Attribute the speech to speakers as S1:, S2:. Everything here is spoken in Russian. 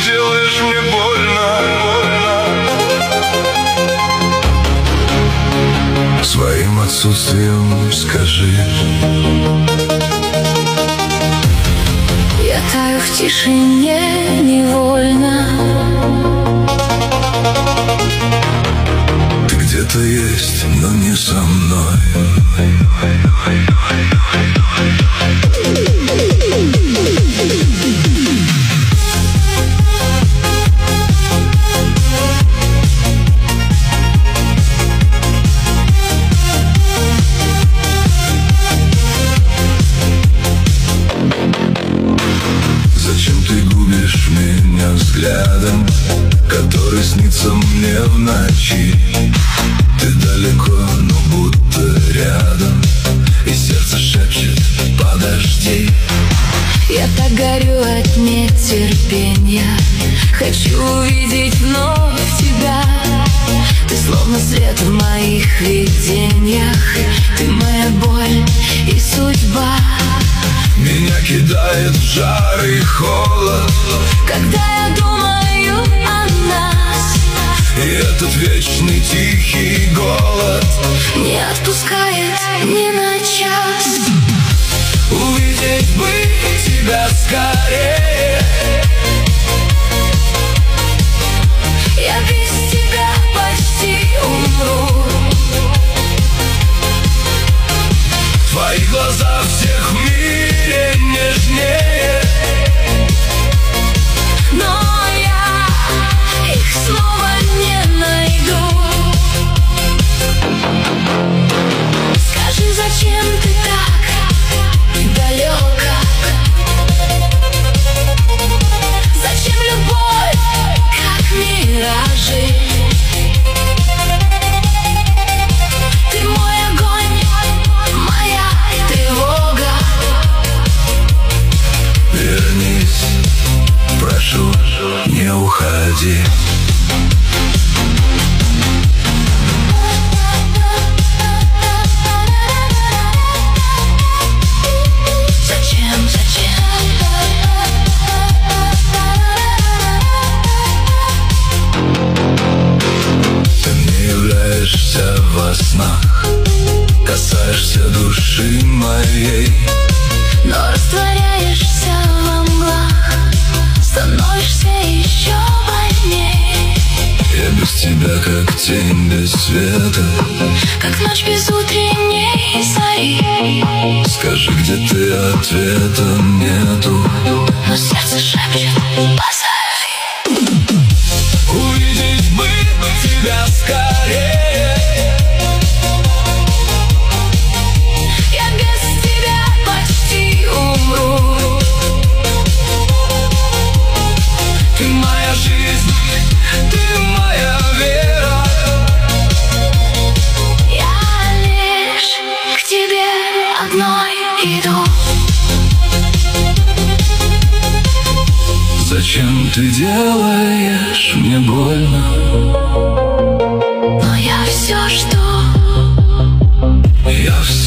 S1: делаешь мне больно. Своим отсутствием скажи.
S2: Я таю в тишине невольно.
S1: Ты где-то есть, но не со мной. Зачем ты губишь меня взглядом, который снится мне в ночи? Ты далеко, но будто рядом, и сердце шепчет: подожди.
S2: Я так горю от нетерпения, хочу увидеть вновь тебя. Ты словно свет в моих видениях, ты моя боль и судьба.
S1: Меня кидает в жар и холод,
S2: когда я думаю о нас.
S1: и этот вечный тихий голод
S2: не отпускает ни на час.
S1: Увидеть бы тебя скорее.
S2: Я без тебя почти умру.
S1: Твои глаза всех в мире нежнее,
S2: но я их снова не найду. Скажи, зачем ты так далеко? Зачем любовь, как миражи? Ты мой огонь, моя тревога.
S1: вернись, прошу, не уходи. Ты мне являешься во снах, касаешься души моей,
S2: но растворяешься во мглах, становишься еще больней.
S1: я без тебя как тень без света,
S2: как ночь без утренней зари.
S1: скажи, где ты, ответа нету,
S2: Но сердце шепчет: позови.
S1: увидеть бы тебя скорее.
S2: Я без тебя почти умру.
S1: Ты моя жизнь, ты моя вера.
S2: Я лишь к тебе одной иду.
S1: Зачем ты делаешь мне больно?
S2: Но я все жду.
S1: Я все